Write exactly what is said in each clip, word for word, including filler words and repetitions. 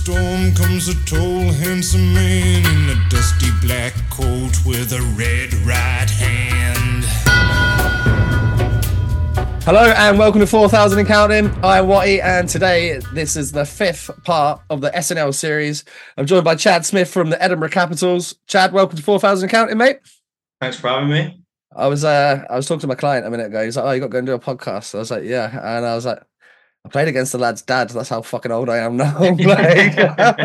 storm comes a tall, handsome man in a dusty black coat with a red right hand. Hello and welcome to four thousand and Counting. I'm Watty and today this is the fifth part of the S N L series. I'm joined by Chad Smith from the Edinburgh Capitals. Chad, welcome to four thousand and Counting, mate. Thanks for having me. I was uh, I was talking to my client a minute ago. He's like, oh, you got to go and do a podcast. I was like, yeah. And I was like, I played against the lad's dad. That's how fucking old I am now. Like,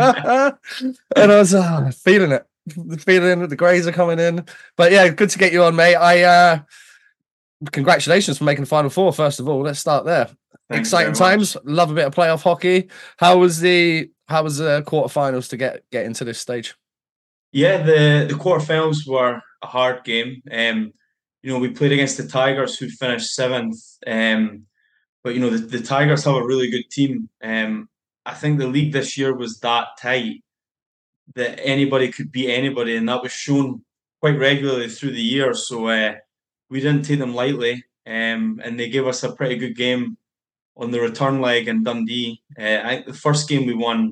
and I was uh, feeling it. Feeling it. The greys are coming in. But yeah, good to get you on, mate. I... uh Congratulations for making the Final Four, first of all. Let's start there. Thanks Exciting times. Love a bit of playoff hockey. How was the how was the quarterfinals to get get into this stage? Yeah, the, the quarterfinals were a hard game. Um, you know, we played against the Tigers, who finished seventh. Um, but, you know, the, the Tigers have a really good team. Um, I think the league this year was that tight that anybody could beat anybody, and that was shown quite regularly through the year. So, uh, we didn't take them lightly, um, and they gave us a pretty good game on the return leg in Dundee. Uh, I think the first game we won,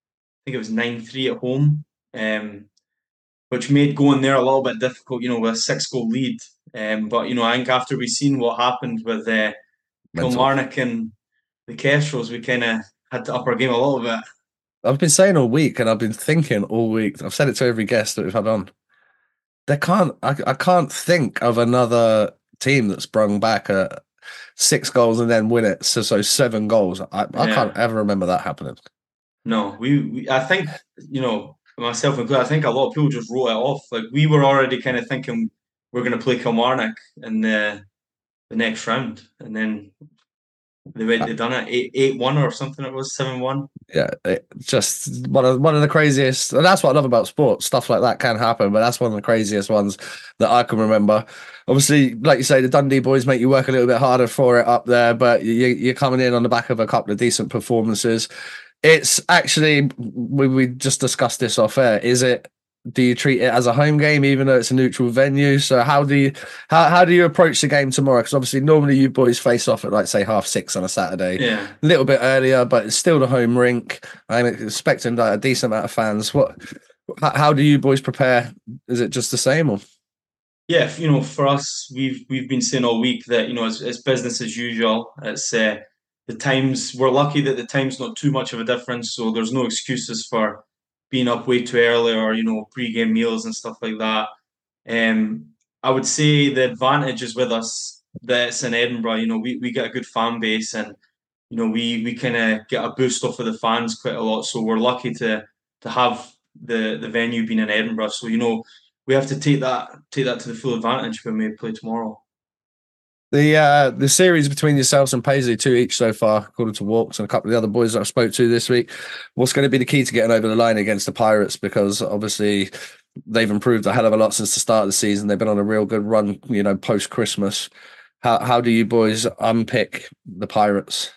I think it was nine three at home, um, which made going there a little bit difficult, you know, with a six-goal lead. Um, but, you know, I think after we seen what happened with uh, Kilmarnock and the Kestrels, we kind of had to up our game a little bit. I've been saying all week, and I've been thinking all week, I've said it to every guest that we've had on, They can't. I, I can't think of another team that's sprung back at six goals and then win it. So, so seven goals. I, I Yeah. can't ever remember that happening. No, we, we. I think you know myself included. I think a lot of people just wrote it off. Like we were already kind of thinking we're going to play Kilmarnock in the the next round, and then they went. They done it eight eight one or something. It was seven one. Yeah, it, just one of one of the craziest. And that's what I love about sports. Stuff like that can happen, but that's one of the craziest ones that I can remember. Obviously, like you say, the Dundee boys make you work a little bit harder for it up there, but you, you're coming in on the back of a couple of decent performances. It's actually, we, we just discussed this off air. Is it? Do you treat it as a home game, even though it's a neutral venue? So how do you how how do you approach the game tomorrow? Because obviously, normally you boys face off at like say half six on a Saturday, Yeah, a little bit earlier, but it's still the home rink. I'm expecting like a decent amount of fans. What? How, how do you boys prepare? Is it just the same or? yeah. You know, for us, we've we've been saying all week that you know it's, it's business as usual. It's uh, the times. We're lucky that the time's not too much of a difference, so there's no excuses for being up way too early or, you know, pre-game meals and stuff like that. Um, I would say the advantage is with us that it's in Edinburgh. You know, we, we get a good fan base and, you know, we we kind of get a boost off of the fans quite a lot. So we're lucky to to have the, the venue being in Edinburgh. So, you know, we have to take that take that to the full advantage when we play tomorrow. The uh, the series between yourselves and Paisley, two each so far, according to Walks and a couple of the other boys that I spoke to this week. What's going to be the key to getting over the line against the Pirates? Because obviously they've improved a hell of a lot since the start of the season. They've been on a real good run, you know, post Christmas. How how do you boys unpick the Pirates?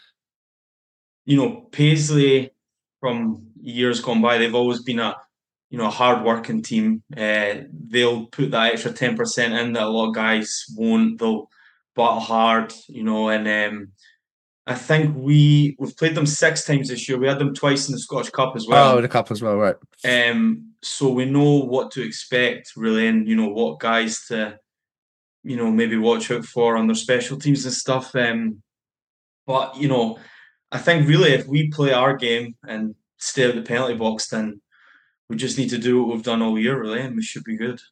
You know, Paisley from years gone by, they've always been a you know a hard working team. Uh, they'll put that extra ten percent in that a lot of guys won't. They'll battle hard, you know, and um, I think we we've played them six times this year. We had them twice in the Scottish Cup as well. Oh, the Cup as well, right? Um, so we know what to expect, really, and you know what guys to, you know, maybe watch out for on their special teams and stuff. Um, but you know, I think really if we play our game and stay at the penalty box, then we just need to do what we've done all year, really, and we should be good.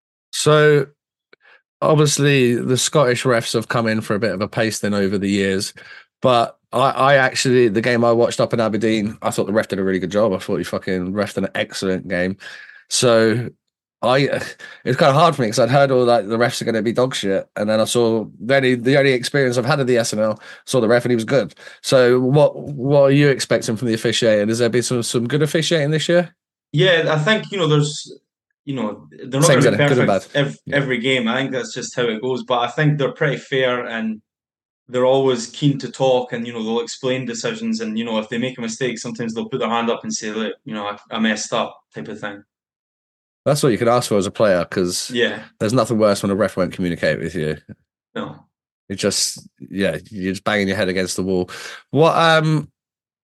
So. Obviously, the Scottish refs have come in for a bit of a pasting over the years, but I, I actually, the game I watched up in Aberdeen, I thought the ref did a really good job. I thought he fucking refed an excellent game. So I, it was kind of hard for me because I'd heard all that the refs are going to be dog shit, and then I saw the only the only experience I've had of the S N L, saw the ref and he was good. So what what are you expecting from the officiating? Has there been some some good officiating this year? Yeah, I think you know there's. You know, they're not Same going to be good and perfect bad. every, Yeah. every game. I think that's just how it goes. But I think they're pretty fair and they're always keen to talk and, you know, they'll explain decisions. And, you know, if they make a mistake, sometimes they'll put their hand up and say, look, you know, I, I messed up type of thing. That's what you could ask for as a player because Yeah, there's nothing worse when a ref won't communicate with you. no. It just, yeah, you're just banging your head against the wall. What, um,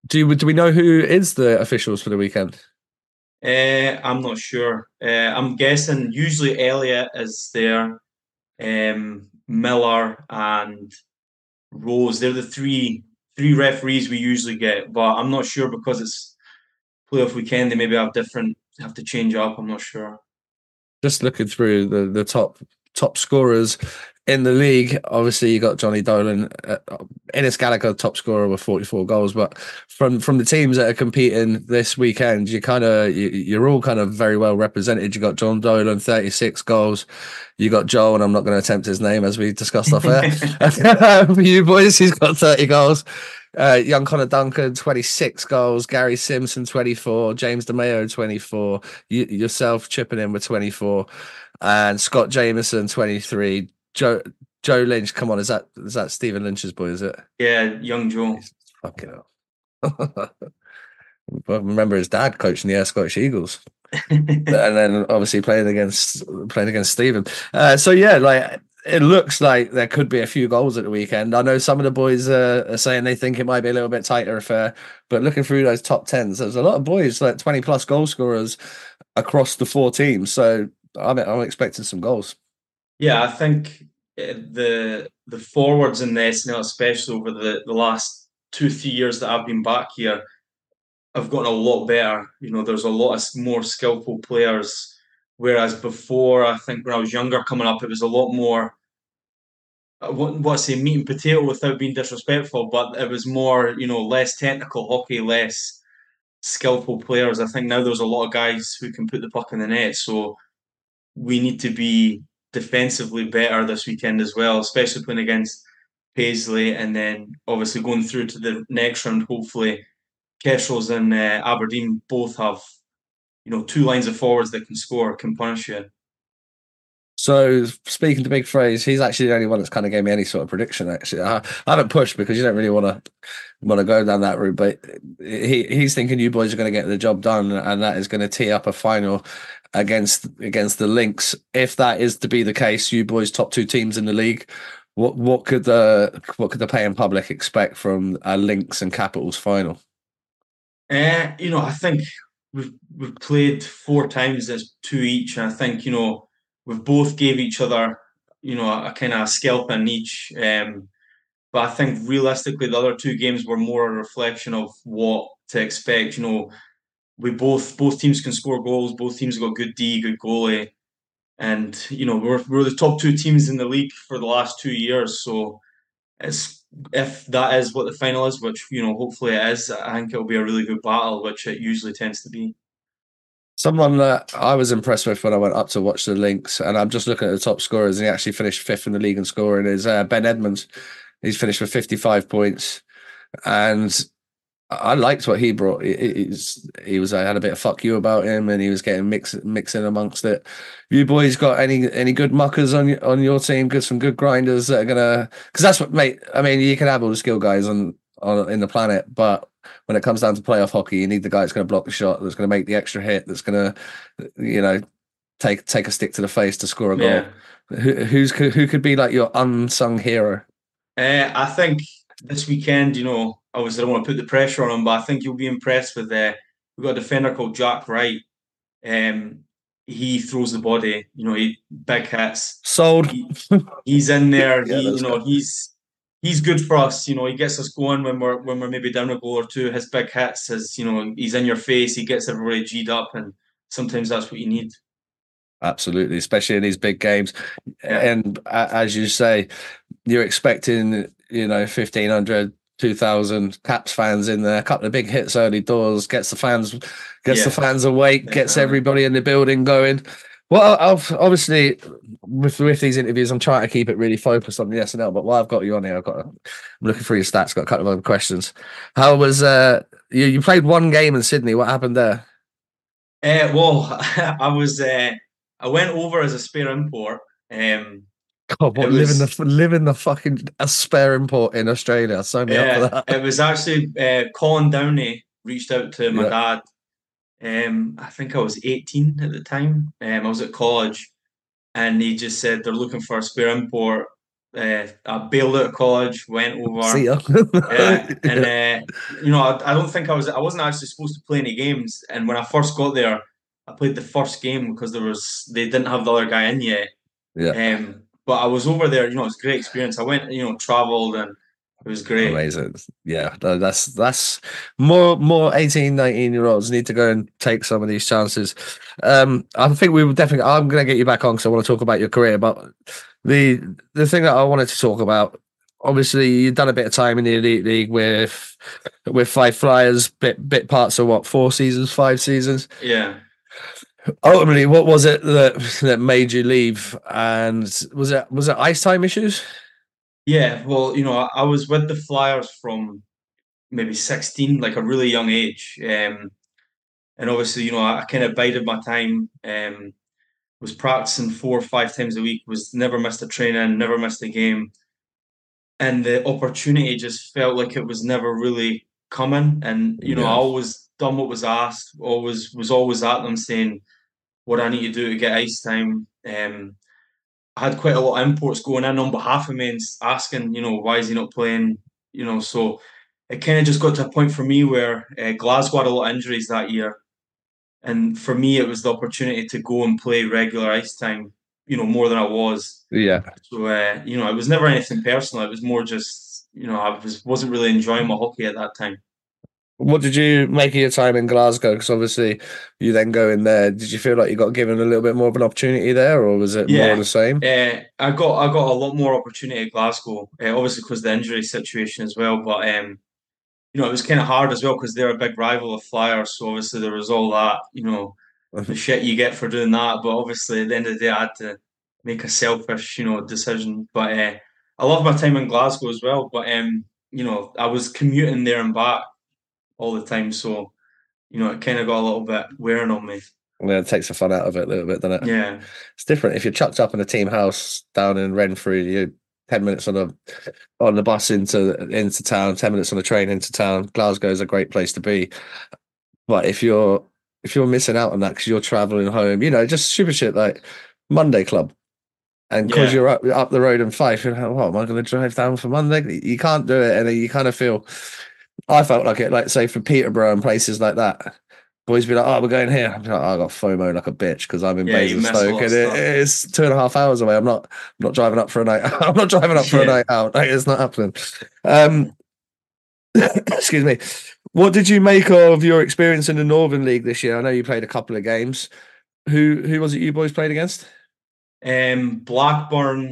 Do you, do we know who is the officials for the weekend? Uh, I'm not sure. Uh, I'm guessing usually Elliot is there, um, Miller and Rose. They're the three three referees we usually get, but I'm not sure because it's playoff weekend. They maybe have different have to change up. I'm not sure. Just looking through the the top top scorers in the league, obviously you got Johnny Dolan, uh, Ennis Gallagher, top scorer with forty-four goals. But from from the teams that are competing this weekend, you kind of you, you're all kind of very well represented. You got John Dolan, thirty-six goals. You got Joel, and I'm not going to attempt his name as we discussed off air. For you boys, he's got thirty goals. Uh, young Connor Duncan, twenty-six goals. Gary Simpson, twenty-four. James DeMeo, twenty-four. You, yourself chipping in with twenty-four. And Scott Jameson, twenty-three. Joe Joe Lynch, come on, is that is that Stephen Lynch's boy, is it? Yeah, young Joe. He's fucking hell. Remember his dad coaching the Air Scottish Eagles. And then obviously playing against playing against Stephen. Uh, so yeah, like it looks like there could be a few goals at the weekend. I know some of the boys uh, are saying they think it might be a little bit tighter affair, but looking through those top tens, there's a lot of boys like twenty plus goal scorers across the four teams. So I'm I'm expecting some goals. Yeah, I think the the forwards in the S N L, especially over the, the last two, three years that I've been back here, have gotten a lot better. You know, there's a lot of more skillful players. Whereas before, I think when I was younger coming up, it was a lot more, I wouldn't want to say meat and potato without being disrespectful, but it was more, you know, less technical hockey, less skillful players. I think now there's a lot of guys who can put the puck in the net. So we need to be defensively better this weekend as well, especially playing against Paisley and then obviously going through to the next round. Hopefully, Kestrels and uh, Aberdeen both have, you know, two lines of forwards that can score, can punish you. So speaking to Big Phrase, he's actually the only one that's kind of gave me any sort of prediction. Actually, I, I haven't pushed because you don't really want to want to go down that route. But he he's thinking you boys are going to get the job done, and that is going to tee up a final against against the Lynx. If that is to be the case, you boys top two teams in the league. What what could the what could the paying public expect from a Lynx and Capitals final? Uh, you know, I think we've we've played four times as two each, and I think you know we've both gave each other, you know, a, a kind of scalping each. Um, but I think realistically, the other two games were more a reflection of what to expect. You know, we both both teams can score goals. Both teams got good D, good goalie, and you know we're we're the top two teams in the league for the last two years. So it's if that is what the final is, which you know hopefully it is, I think it'll be a really good battle, which it usually tends to be. Someone that I was impressed with when I went up to watch the Lynx, and I'm just looking at the top scorers, and he actually finished fifth in the league in scoring, is uh, Ben Edmonds. He's finished with fifty-five points, and I liked what he brought. He, he's, he was I had a bit of fuck you about him, and he was getting mix mixing amongst it. You boys got any any good muckers on your on your team? Good some good grinders that are gonna because that's what mate. I mean, you can have all the skill guys on on in the planet, but when it comes down to playoff hockey, you need the guy that's going to block the shot, that's going to make the extra hit, that's going to, you know, take take a stick to the face to score a goal. Yeah. Who, who's who could be like your unsung hero? Uh, I think this weekend, you know, obviously I don't want to put the pressure on him, but I think you'll be impressed with uh, we've got a defender called Jack Wright. Um, he throws the body, you know, he big hits. Sold. He, he's in there. yeah, he, you know, good. he's he's good for us. You know, he gets us going when we're when we're maybe down a goal or two. His big hits, his you know, he's in your face. He gets everybody G'd up, and sometimes that's what you need. Absolutely, especially in these big games. Yeah. And uh, as you say, you're expecting, you know, fifteen hundred, two thousand Caps fans in there, a couple of big hits early doors, gets the fans gets yeah. the fans awake, Definitely. gets everybody in the building going. Well, I've obviously with with these interviews, I'm trying to keep it really focused on the S N L. But while I've got you on here, I've got I'm looking through your stats. Got a couple of other questions. How was uh you? You played one game in Sydney. What happened there? Uh, well, I was uh, I went over as a spare import. Um, God, what living the living the fucking a spare import in Australia? Sign me yeah, up for that. It was actually uh, Colin Downey reached out to my yeah. dad. Um, I think I was eighteen at the time. Um, I was at college, and he just said they're looking for a spare import. uh, I bailed out of college, went See over. ya. Yeah, and Yeah. uh, you know, I, I don't think I was. I wasn't actually supposed to play any games. And when I first got there, I played the first game because there was they didn't have the other guy in yet. Yeah. Um, but I was over there. You know, it was a great experience. I went, you know, traveled, and it was great. Amazing. Yeah, no, that's that's more more eighteen, nineteen year olds need to go and take some of these chances. Um, I think we will definitely I'm gonna get you back on because I want to talk about your career, but the the thing that I wanted to talk about, obviously you've done a bit of time in the Elite League with with Five Flyers, bit bit parts of what, four seasons, five seasons. Yeah. Ultimately, what was it that that made you leave? And was it was it ice time issues? Yeah, well, you know, I, I was with the Flyers from maybe sixteen, like a really young age. Um, and obviously, you know, I, I kind of bided my time. Um, was practicing four or five times a week. Was never missed a training, never missed a game, and the opportunity just felt like it was never really coming. And you know, I Yeah. always done what was asked. Always was always at them saying what I need to do to get ice time. Um, I had quite a lot of imports going in on behalf of me and asking, you know, why is he not playing? You know, so it kind of just got to a point for me where uh, Glasgow had a lot of injuries that year, and for me it was the opportunity to go and play regular ice time, you know, more than I was. Yeah. So uh, you know, it was never anything personal. It was more just, you know, I was wasn't really enjoying my hockey at that time. What did you make of your time in Glasgow? Because obviously you then go in there. Did you feel like you got given a little bit more of an opportunity there, or was it more of Yeah, the same? uh, I got I got a lot more opportunity at Glasgow, uh, obviously because the injury situation as well. But um, you know, it was kind of hard as well because they're a big rival of Flyers. So obviously there was all that, you know, the shit you get for doing that. But obviously at the end of the day, I had to make a selfish, you know, decision. But uh, I love my time in Glasgow as well. But um, you know, I was commuting there and back all the time, so you know, it kind of got a little bit wearing on me. Yeah, it takes the fun out of it a little bit, doesn't it? Yeah, It's different if you're chucked up in a team house down in Renfrew. You're ten minutes on a on the bus into into town, ten minutes on the train into town. Glasgow is a great place to be, but if you're if you're missing out on that because you're traveling home, you know, just stupid shit like Monday Club. And because yeah, you're up, up the road in Fife, you're like, what am I going to drive down for Monday? You can't do it. And you kind of feel, I felt like it, like, say, for Peterborough and places like that. Boys be like, oh, we're going here. I'm like, oh, I got FOMO like a bitch because I'm in yeah. You miss a Basingstoke lot of and it, stuff. it's two and a half hours away. I'm not, I'm not driving up for a night. I'm not driving up for a Yeah. night out. Like, it's not happening. Um, excuse me. What did you make of your experience in the Northern League this year? I know you played a couple of games. Who who was it you boys played against? Um, Blackburn,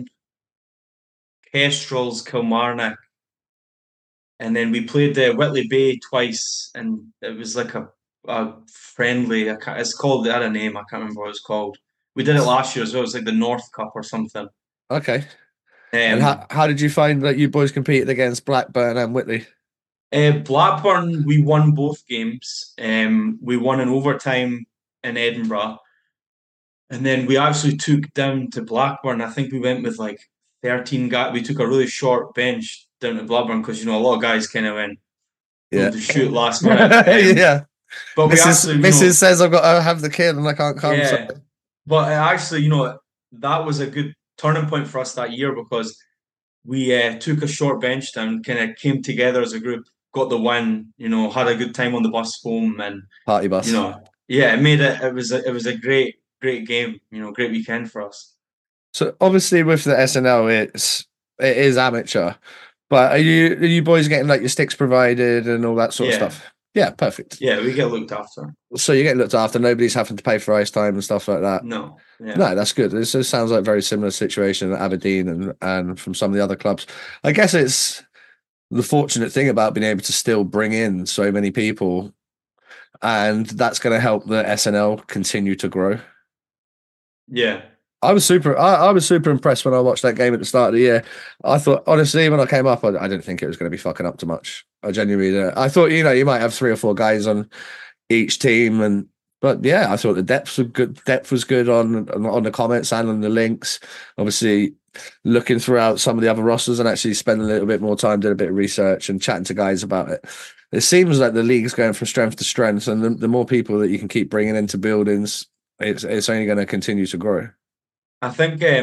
Kestrels, Kilmarnock, and then we played the Whitley Bay twice, and it was like a, a friendly. I can't, it's called. It had a name. I can't remember what it's called. We did it last year as well. It was like the North Cup or something. Okay. And Um, how how did you find that you boys competed against Blackburn and Whitley? uh, Blackburn, we won both games. Um, we won in overtime in Edinburgh, and then we actually took down to Blackburn. I think we went with like thirteen guys. We took a really short bench down to Blackburn because you know a lot of guys kind of went Yeah. told to shoot last minute. Um, Yeah. but we Missus actually, you know, Missus says I've got to have the kid and I can't come. So yeah. But uh, actually, you know, that was a good turning point for us that year because we uh, took a short bench down, kind of came together as a group, got the win, you know, had a good time on the bus home, and party you bus. know, yeah, it made it. It was a, it was a great, great game. You know, great weekend for us. So obviously with the S N L, it's it is amateur. But are you are you boys getting like your sticks provided and all that sort Yeah, of stuff? Yeah, perfect. yeah, we get looked after. So you get looked after. Nobody's having to pay for ice time and stuff like that. No, yeah, No, that's good. This just sounds like a very similar situation at Aberdeen and and from some of the other clubs. I guess it's the fortunate thing about being able to still bring in so many people, and that's going to help the S N L continue to grow. yeah, I was super. I, I was super impressed when I watched that game at the start of the year. I thought, honestly, when I came up, I, I didn't think it was going to be fucking up too much. I genuinely did. I thought, you know, you might have three or four guys on each team, and but yeah, I thought the depth was good. Depth was good on on the comments and on the links. Obviously, looking throughout some of the other rosters and actually spending a little bit more time doing a bit of research and chatting to guys about it. It seems like the league's going from strength to strength, and the, the more people that you can keep bringing into buildings, it's it's only going to continue to grow. I think um,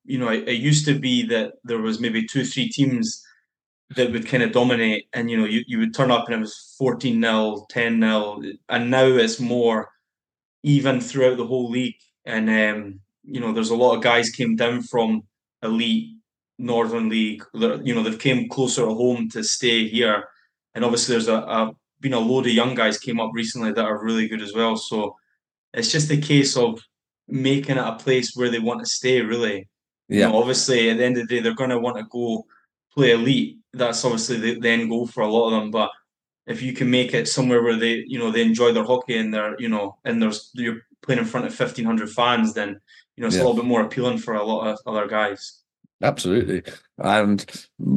you know, it, it used to be that there was maybe two, three teams that would kind of dominate, and you know, you, you would turn up and it was fourteen nil, ten nil, and now it's more even throughout the whole league. And um, you know, there's a lot of guys came down from elite Northern League. You know, they've came closer to home to stay here, and obviously there's a, a been a load of young guys came up recently that are really good as well. So it's just a case of making it a place where they want to stay. Really, you Yeah. know, obviously at the end of the day they're going to want to go play elite. That's obviously the, the end goal for a lot of them, but if you can make it somewhere where they, you know, they enjoy their hockey and they're, you know, and there's you're playing in front of fifteen hundred fans, then you know it's a Yeah. little bit more appealing for a lot of other guys. Absolutely. And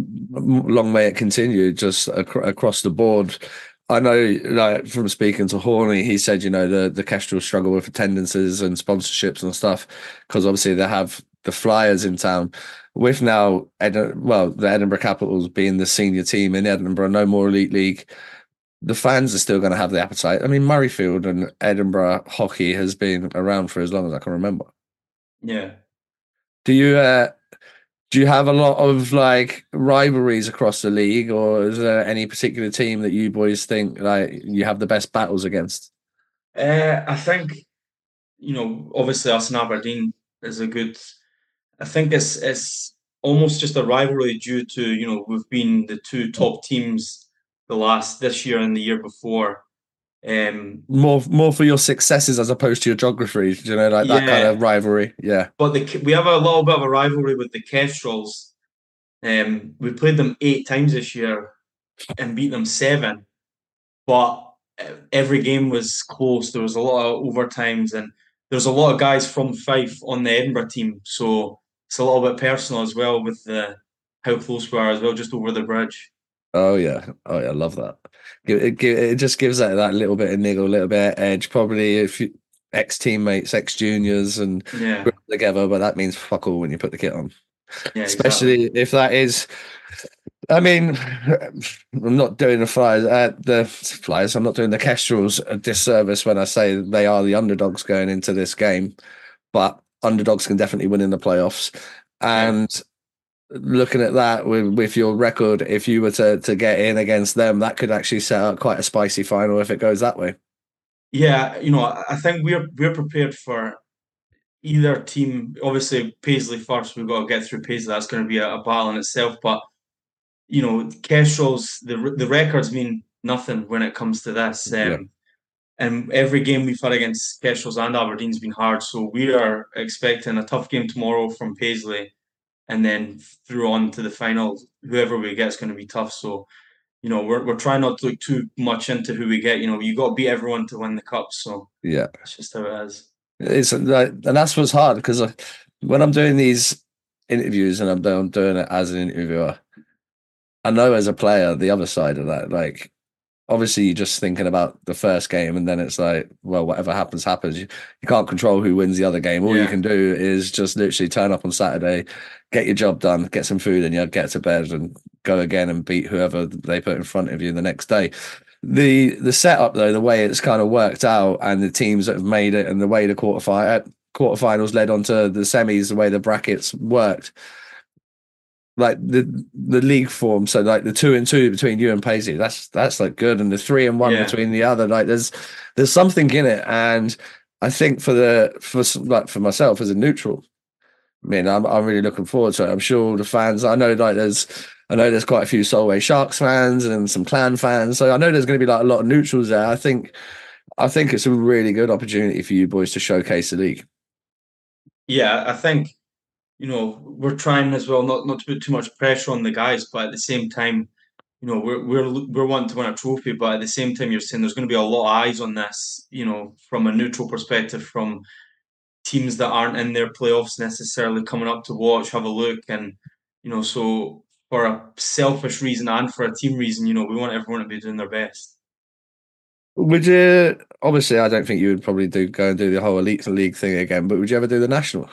long may it continue just ac- across the board. I know, like from speaking to Horney, he said, you know, the the Kestrel struggle with attendances and sponsorships and stuff because obviously they have the Flyers in town. With now, Ed- well, the Edinburgh Capitals being the senior team in Edinburgh, no more elite league. The fans are still going to have the appetite. I mean, Murrayfield and Edinburgh hockey has been around for as long as I can remember. Yeah. Do you uh, do you have a lot of like rivalries across the league, or is there any particular team that you boys think like you have the best battles against? Uh, I think, you know, obviously us and Aberdeen is a good. I think it's it's almost just a rivalry due to, you know, we've been the two top teams the last this year and the year before. Um, More more for your successes as opposed to your geography, you know, like that kind of yeah, rivalry. Yeah. but the, we have a little bit of a rivalry with the Kestrels. Um, we played them eight times this year and beat them seven, but uh, every game was close. There was a lot of overtimes, and there's a lot of guys from Fife on the Edinburgh team, so it's a little bit personal as well with the how close we are as well, just over the bridge. Oh yeah. Oh yeah, I love that. It, it, it just gives that that little bit of niggle, a little bit of edge. Probably if you ex teammates, ex juniors, and Yeah, grew up together, but that means fuck all when you put the kit on. yeah, exactly. Especially if that is. I mean, I'm not doing the Flyers, uh, the Flyers. I'm not doing the Kestrels a disservice when I say they are the underdogs going into this game, but underdogs can definitely win in the playoffs. Yeah. And looking at that with with your record, if you were to to get in against them, that could actually set up quite a spicy final if it goes that way. Yeah, you know, I I think we're we're prepared for either team. Obviously, Paisley first. We've got to get through Paisley. That's going to be a, a battle in itself. But you know, Kestrel's the the records mean nothing when it comes to this. Yeah. Um, and every game we've had against Kestrel's and Aberdeen's been hard. So we are expecting a tough game tomorrow from Paisley, and then through on to the final. Whoever we get is going to be tough. So you know, we're we're trying not to look too much into who we get. You know, you got to beat everyone to win the cup. So Yeah. that's just how it is. It's like, and that's what's hard because when I'm doing these interviews and I'm doing, doing it as an interviewer, I know as a player the other side of that. Like, obviously, you're just thinking about the first game, and then it's like, well, whatever happens, happens. You, you can't control who wins the other game. All you Yeah. can do is just literally turn up on Saturday, get your job done, get some food, and you get to bed and go again and beat whoever they put in front of you the next day. The the setup though, the way it's kind of worked out, and the teams that have made it, and the way the quarterfinal quarterfinals led on to the semis, the way the brackets worked, like the the league form. So like the two and two between you and Paisley, that's that's like good, and the three and one Yeah. between the other, like there's there's something in it, and I think for the for like for myself as a neutral, I mean, I'm I'm really looking forward to it. I'm sure the fans. I know like there's I know there's quite a few Solway Sharks fans and some Clan fans, so I know there's going to be like a lot of neutrals there. I think I think it's a really good opportunity for you boys to showcase the league. Yeah, I think, you know, we're trying as well not not to put too much pressure on the guys, but at the same time, you know, we're we're we're wanting to win a trophy, but at the same time, you're saying there's going to be a lot of eyes on this, you know, from a neutral perspective, from teams that aren't in their playoffs necessarily coming up to watch, have a look, and you know, so for a selfish reason and for a team reason, you know, we want everyone to be doing their best. Would you? Obviously, I don't think you would probably do go and do the whole elite league thing again. But would you ever do the national?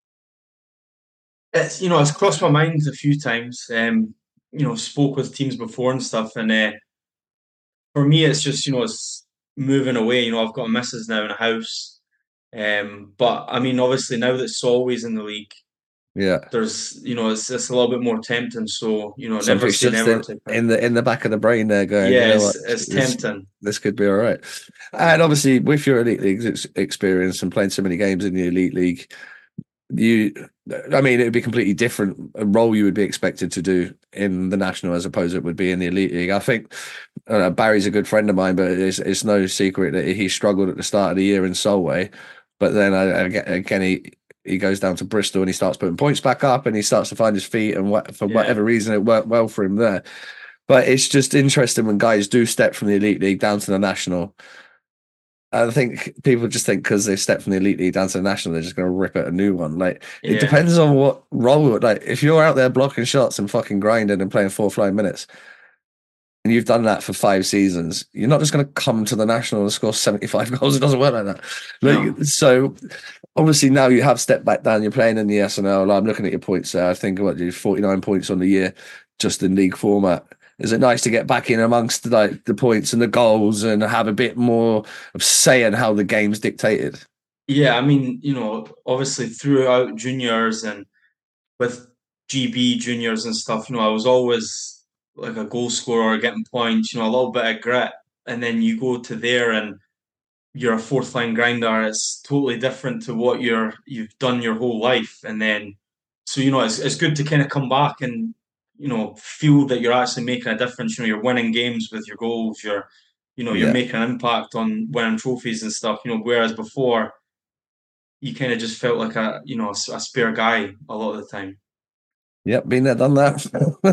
It's you know, it's crossed my mind a few times. Um, you know, spoke with teams before and stuff, and uh, for me, it's just you know, it's moving away. You know, I've got a missus now in a house. Um, but I mean, obviously now that Solway's in the league, Yeah. there's, you know, it's it's a little bit more tempting. So, you know, never Something's say just never in, type thing. in the in the back of the brain there going, you Yeah, know it's what, it's this tempting. this could be all right. And obviously, with your elite league ex- experience and playing so many games in the elite league, you, I mean, it would be completely different a role you would be expected to do in the national as opposed to it would be in the elite league. I think uh, Barry's a good friend of mine, but it's it's no secret that he struggled at the start of the year in Solway, but then I, I get- again he. He goes down to Bristol and he starts putting points back up and he starts to find his feet and what, for Yeah. whatever reason it worked well for him there. But it's just interesting when guys do step from the elite league down to the national. I think people just think because they step from the elite league down to the national, they're just going to rip at a new one. Like it Yeah. depends on what role. Like if you're out there blocking shots and fucking grinding and playing four flying minutes, and you've done that for five seasons, you're not just going to come to the national and score seventy-five goals. It doesn't work like that. Like, No. so obviously now you have stepped back down. You're playing in the S N L. I'm looking at your points there. I think what you forty-nine points on the year just in league format. Is it nice to get back in amongst like the points and the goals and have a bit more of say in how the game's dictated? Yeah, I mean, you know, obviously throughout juniors and with G B juniors and stuff, you know, I was always like a goal scorer, getting points, you know, a little bit of grit. And then you go to there and you're a fourth line grinder. It's totally different to what you're you've done your whole life. And then, so you know, it's it's good to kind of come back and, you know, feel that you're actually making a difference. You know, you're winning games with your goals. You're, you know, you're Yeah. making an impact on winning trophies and stuff. You know, whereas before you kind of just felt like a, you know, a, a spare guy a lot of the time. Yep, been there, done that.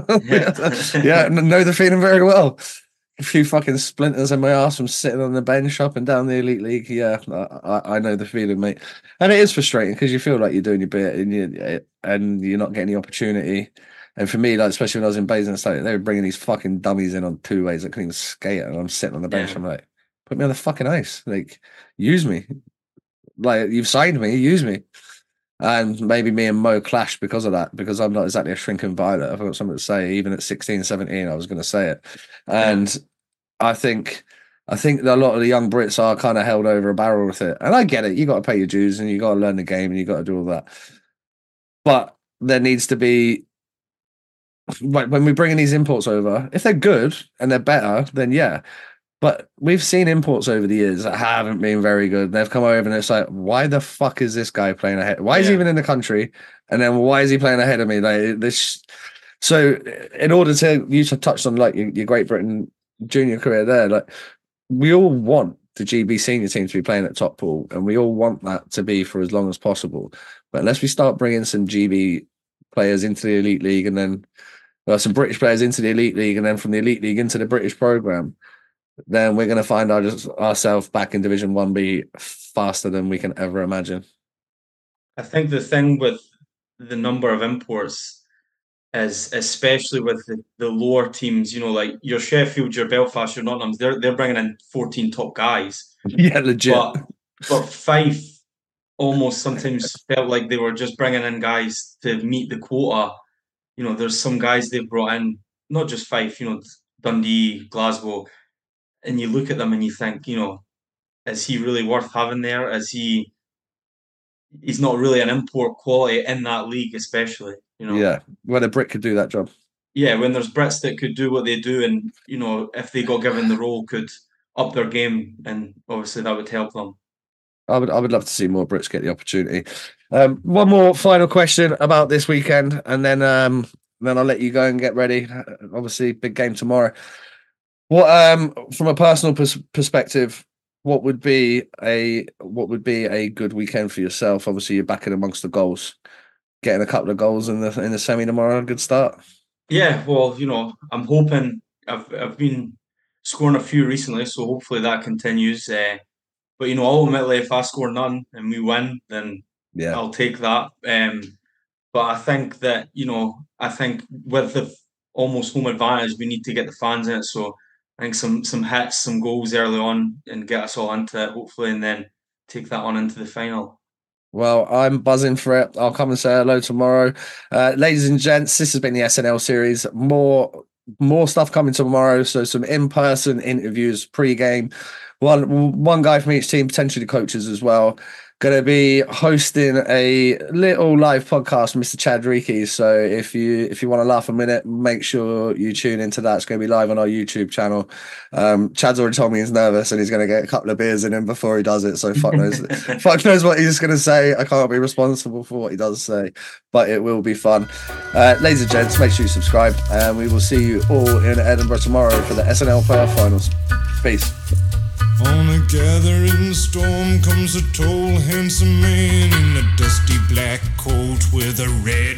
Yeah. Yeah, know the feeling very well. A few fucking splinters in my ass from sitting on the bench up and down the elite league. Yeah, I, I know the feeling, mate. And it is frustrating because you feel like you're doing your bit and you and you're not getting the opportunity. And for me, like especially when I was in Basingstoke, they were bringing these fucking dummies in on two ways that couldn't even skate, and I'm sitting on the bench. Yeah. I'm like, put me on the fucking ice, like use me, like you've signed me, use me. And maybe me and Mo clash because of that, because I'm not exactly a shrinking violet. I've got something to say. Even at sixteen, seventeen, I was going to say it. And I think I think that a lot of the young Brits are kind of held over a barrel with it. And I get it. You got to pay your dues and you got to learn the game and you got to do all that. But there needs to be, like, when we bring in these imports over, if they're good and they're better, then yeah. But we've seen imports over the years that haven't been very good. They've come over and it's like, why the fuck is this guy playing ahead? Why is he Yeah. even in the country? And then why is he playing ahead of me? Like this. So, in order to, you touched on like your, your Great Britain junior career there, like we all want the G B senior team to be playing at top pool, and we all want that to be for as long as possible. But unless we start bringing some G B players into the elite league, and then well, some British players into the elite league, and then from the elite league into the British program, then we're going to find our, ourselves back in Division one B faster than we can ever imagine. I think the thing with the number of imports is, especially with the, the lower teams, you know, like your Sheffield, your Belfast, your Nottinghams, they're they're bringing in fourteen top guys. Yeah, legit. But but Fife almost sometimes felt like they were just bringing in guys to meet the quota. You know, there's some guys they've brought in, not just Fife, you know, Dundee, Glasgow, and you look at them and you think, you know, is he really worth having there? Is he? He's not really an import quality in that league, especially. You know. Yeah, well, a Brit could do that job. Yeah, when there's Brits that could do what they do, and you know, if they got given the role, could up their game, and obviously that would help them. I would, I would love to see more Brits get the opportunity. Um, one more final question about this weekend, and then, um, then I'll let you go and get ready. Obviously, big game tomorrow. What, um, from a personal pers- perspective, what would be a what would be a good weekend for yourself? Obviously, you're back in amongst the goals, getting a couple of goals in the in the semi tomorrow. A good start. Yeah, well, you know, I'm hoping I've I've been scoring a few recently, so hopefully that continues. Uh, but you know, ultimately, if I score none and we win, then Yeah, I'll take that. Um, but I think that you know, I think with the almost home advantage, we need to get the fans in it. So I think some some hits, some goals early on, and get us all into it, hopefully, and then take that on into the final. well, I'm buzzing for it. I'll come and say hello tomorrow. Uh, ladies and gents, this has been the S N L series. More more stuff coming tomorrow. So some in-person interviews pre-game. One one guy from each team, potentially coaches as well. going to be hosting a little live podcast, Mister Chad Reeky. So if you if you want to laugh a minute, make sure you tune into that. It's going to be live on our YouTube channel. Um, Chad's already told me he's nervous and he's going to get a couple of beers in him before he does it. So fuck knows, fuck knows what he's going to say. I can't be responsible for what he does say, but it will be fun. Uh, ladies and gents, make sure you subscribe, and we will see you all in Edinburgh tomorrow for the S N L playoff finals. Peace. On a gathering storm comes a tall, handsome man in a dusty black coat with a red